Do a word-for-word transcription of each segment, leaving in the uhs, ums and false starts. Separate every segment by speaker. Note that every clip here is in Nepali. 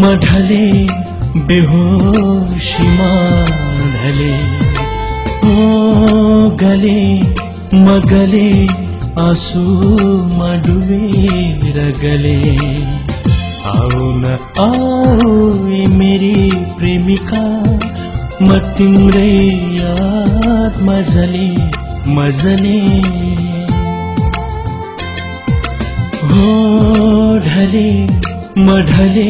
Speaker 1: ढले बेहोशीमा ढले ओ गले म गले आँसुमा डुबेर गले आओ न आओ ए मेरी प्रेमिका म तिम्रै यादमा जले मजले हो ढले म ढले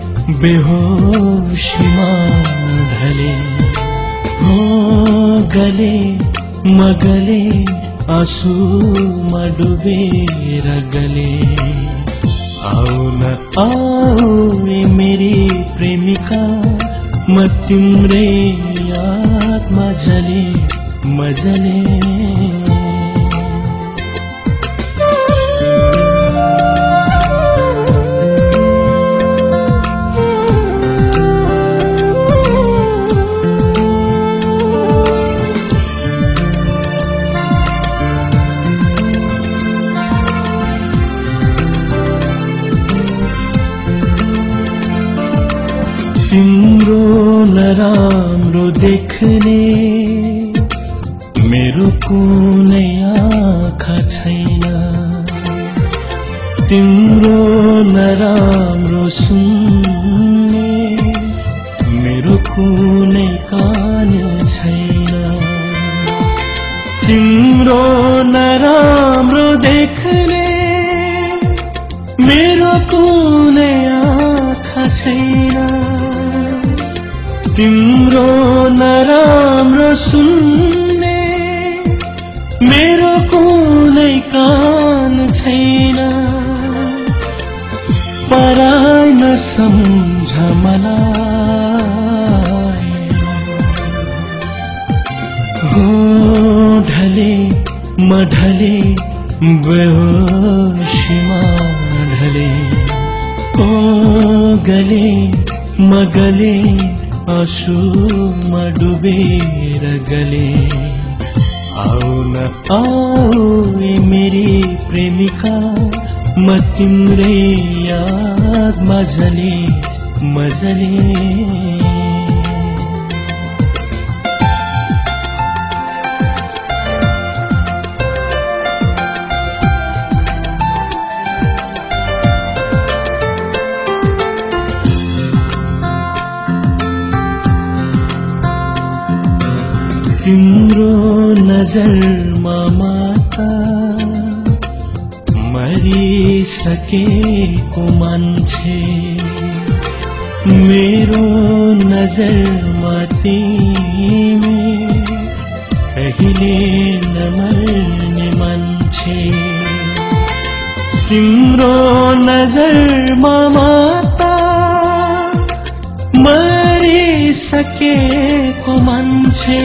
Speaker 1: बेहोशीमा ढले हो गले म गले आँसुमा डुबेर गले आओ न आओ ए मेरी प्रेमिका म तिम्रै यादमा जले मजले तिम्रो नराम्रो देख्ने मेरो कुनै आँखा छैन तिम्रो नराम्रो सुन्ने मेरो कुनै कान छैन तिम्रो नराम्रो देख्ने मेरो कुनै आँखा छैन तिम्रो नराम्रो सुन्ने मेरो कुनै कान छैन पराई नसम्झ मलाई हो ढले म ढले बेहोशीमा ढले ओ गले म गले आँसुमा डुबेर गले आओ न आओ ए मेरी प्रेमिका म तिम्रै यादमा जले मजले तिम्रो नजरमा माता मरिसकेको मान्छे मेरो नजरमा तिमी कहिले नमर्ने मान्छे तिम्रो नजरमा माता मरिसकेको मान्छे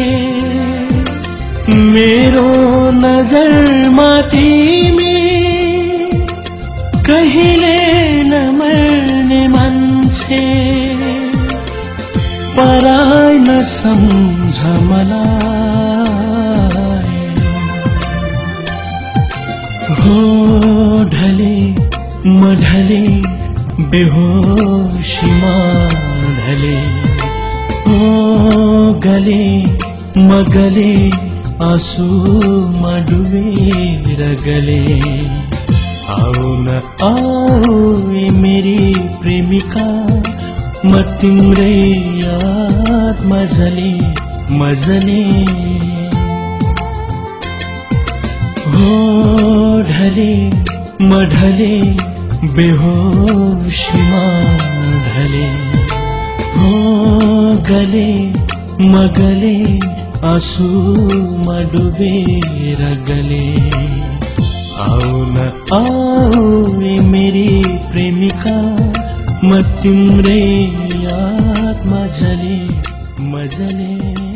Speaker 1: मेरो नजरमा तिमी कहिले नमर्ने मान्छे पराई नसम्झ मलाई हो ढले म ढले बेहोशीमा ढले ओ गले म गले आँसुमा डुबेर गले आओ न आओ ए मेरी प्रेमिका म तिम्रै यादमा जले मजले हो ढले म ढले बेहोशीमा ढले हो गले म गले आँसुमा डुबेर गले आओ न आओ ए मेरी प्रेमिका म तिम्रै यादमा जले मजले